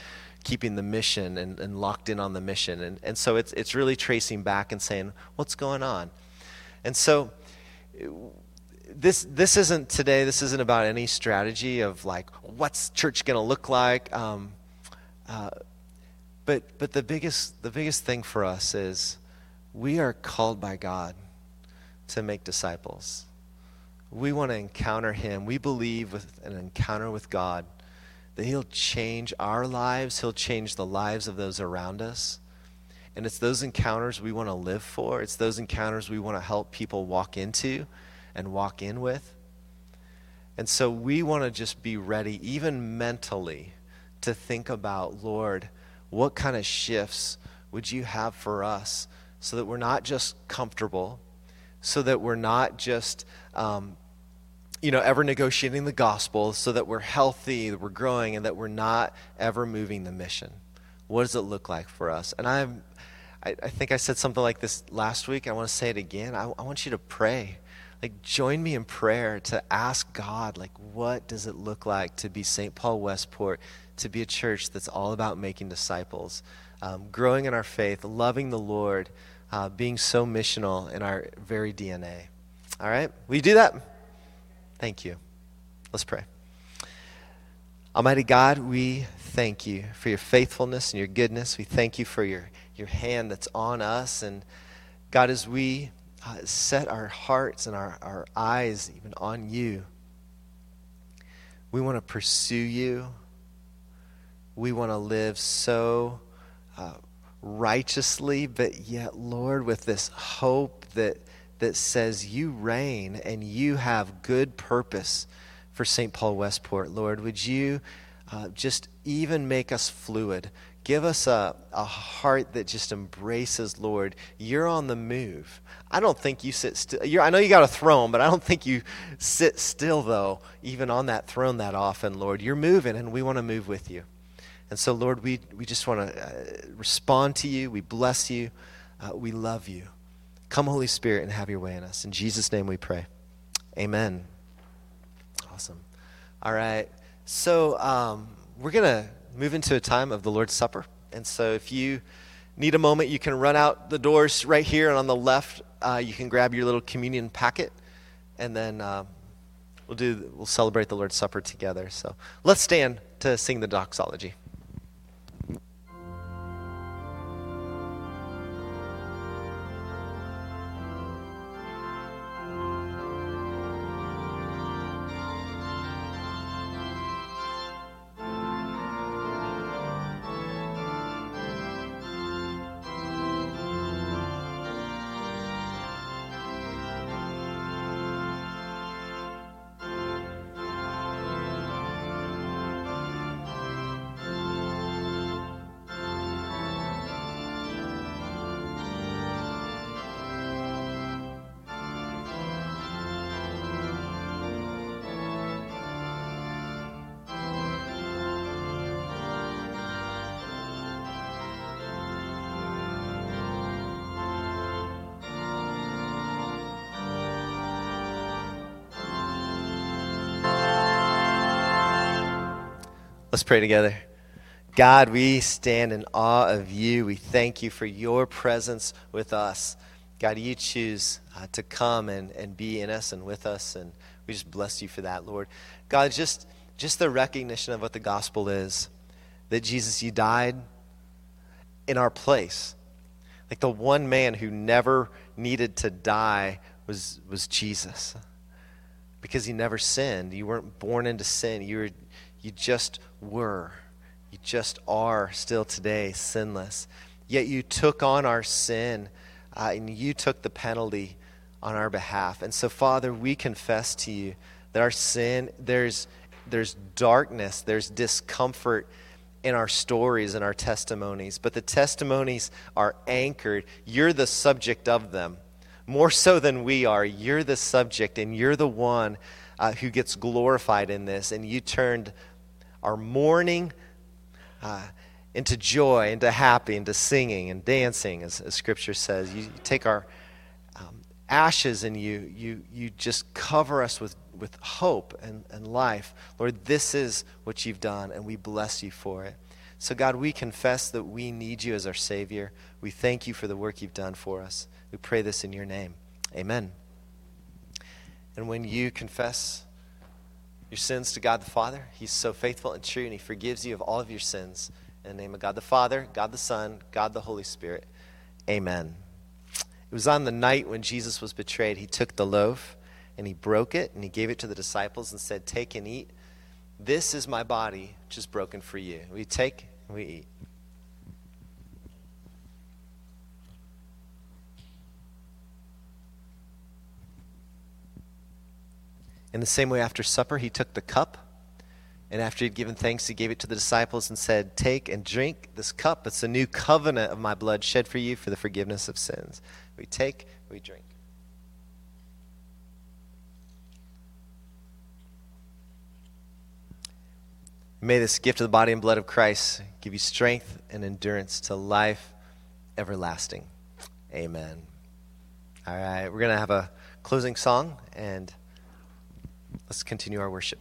keeping the mission and locked in on the mission. And so it's really tracing back and saying, what's going on? And so this isn't about any strategy of like, what's church going to look like? But the biggest thing for us is we are called by God to make disciples. We want to encounter him. We believe with an encounter with God that he'll change our lives. He'll change the lives of those around us. And it's those encounters we want to live for. It's those encounters we want to help people walk into and walk in with. And so we want to just be ready, even mentally, to think about, Lord, what kind of shifts would you have for us so that we're not just comfortable, so that we're not just ever negotiating the gospel, so that we're healthy, that we're growing, and that we're not ever moving the mission. What does it look like for us? And I think I said something like this last week. I want to say it again. I want you to pray. Like, join me in prayer to ask God, like, what does it look like to be St. Paul Westport, to be a church that's all about making disciples, growing in our faith, loving the Lord, being so missional in our very DNA. All right? Will you do that? Thank you. Let's pray. Almighty God, we thank you for your faithfulness and your goodness. We thank you for your hand that's on us. And God, as we set our hearts and our eyes even on you, we want to pursue you. We want to live so righteously, but yet, Lord, with this hope that says you reign and you have good purpose for St. Paul Westport. Lord, would you just even make us fluid? Give us a heart that just embraces, Lord, you're on the move. I don't think you sit still. I know you got a throne, but I don't think you sit still, though, even on that throne that often, Lord. You're moving, and we want to move with you. And so, Lord, we just want to respond to you. We bless you. We love you. Come, Holy Spirit, and have your way in us. In Jesus' name we pray. Amen. Awesome. All right. So we're going to move into a time of the Lord's Supper. And so if you need a moment, you can run out the doors right here, and on the left, you can grab your little communion packet, and then we'll celebrate the Lord's Supper together. So let's stand to sing the doxology. Let's pray together. God, we stand in awe of you. We thank you for your presence with us. God, you choose to come and be in us and with us, and we just bless you for that, Lord. God, just the recognition of what the gospel is, that Jesus, you died in our place. Like the one man who never needed to die was Jesus, because he never sinned. You weren't born into sin. You just were. You just are still today sinless. Yet you took on our sin, and you took the penalty on our behalf. And so, Father, we confess to you that our sin, there's darkness, there's discomfort in our stories and our testimonies. But the testimonies are anchored. You're the subject of them. More so than we are. You're the subject, and you're the one who gets glorified in this. And you turned our mourning into joy, into happy, into singing and dancing, as Scripture says. You take our ashes and you just cover us with hope and life. Lord, this is what you've done, and we bless you for it. So God, we confess that we need you as our Savior. We thank you for the work you've done for us. We pray this in your name. Amen. And when you confess your sins to God the Father, he's so faithful and true, and he forgives you of all of your sins. In the name of God the Father, God the Son, God the Holy Spirit. Amen. It was on the night when Jesus was betrayed, he took the loaf and he broke it and he gave it to the disciples and said, "Take and eat. This is my body, which is broken for you." We take and we eat. In the same way, after supper, he took the cup, and after he'd given thanks, he gave it to the disciples and said, "Take and drink this cup. It's a new covenant of my blood shed for you for the forgiveness of sins." We take, we drink. May this gift of the body and blood of Christ give you strength and endurance to life everlasting. Amen. All right, we're going to have a closing song, and let's continue our worship.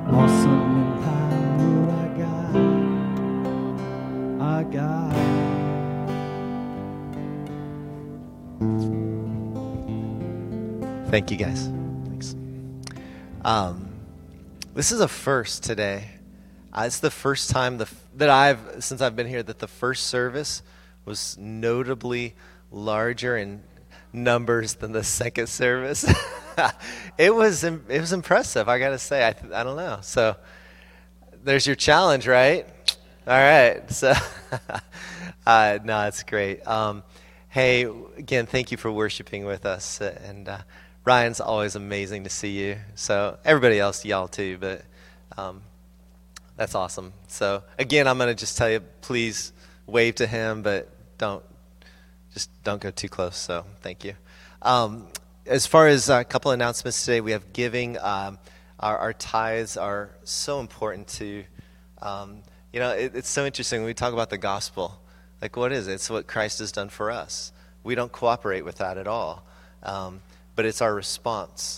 Awesome in power, our God. Thank you, guys. Thanks. This is a first today. It's the first time since I've been here, that the first service was notably larger in numbers than the second service. It was impressive, I gotta say. I don't know. So there's your challenge, right? All right. So no, it's great. Hey, again, thank you for worshiping with us. And Ryan's always amazing to see you. So everybody else, y'all too, but that's awesome. So again, I'm going to just tell you, please wave to him, but don't go too close. So thank you. As far as a couple announcements today, we have giving. Our tithes are so important to, it's so interesting when we talk about the gospel. Like, what is it? It's what Christ has done for us. We don't cooperate with that at all. But it's our response.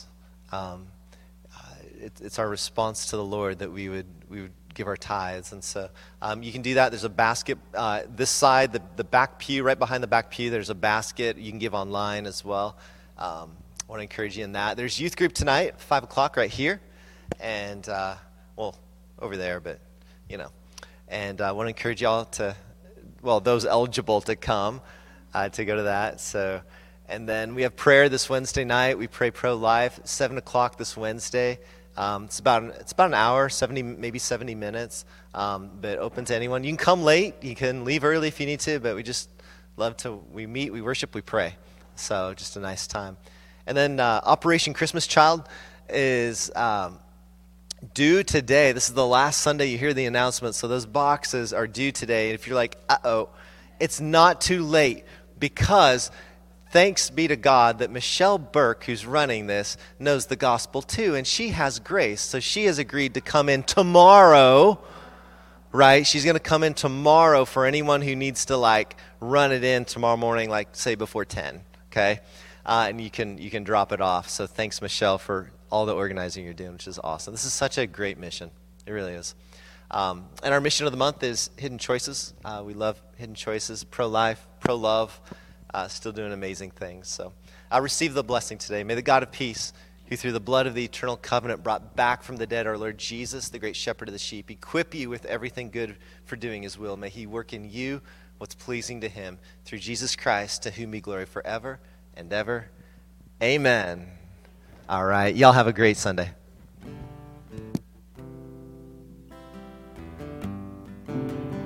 It's our response to the Lord that we would give our tithes. And so you can do that. There's a basket this side, the back pew, right behind the back pew, there's a basket. You can give online as well. I want to encourage you in that. There's youth group tonight, 5 o'clock right here. And, over there, but, And I want to encourage y'all those eligible to come to go to that. So... And then we have prayer this Wednesday night. We pray pro-life, 7 o'clock this Wednesday. It's about an hour, 70 minutes, but open to anyone. You can come late. You can leave early if you need to, but we just love to, we meet, we worship, we pray. So just a nice time. And then Operation Christmas Child is due today. This is the last Sunday you hear the announcement, so those boxes are due today. And if you're like, it's not too late, because... Thanks be to God that Michelle Burke, who's running this, knows the gospel too, and she has grace. So she has agreed to come in tomorrow, right? She's going to come in tomorrow for anyone who needs to run it in tomorrow morning, say before 10, okay? And you can drop it off. So thanks, Michelle, for all the organizing you're doing, which is awesome. This is such a great mission. It really is. And our mission of the month is Hidden Choices. We love Hidden Choices, pro-life, pro-love. Still doing amazing things. So receive the blessing today. May the God of peace, who through the blood of the eternal covenant brought back from the dead our Lord Jesus, the great shepherd of the sheep, equip you with everything good for doing his will. May he work in you what's pleasing to him through Jesus Christ, to whom be glory forever and ever. Amen. All right. Y'all have a great Sunday.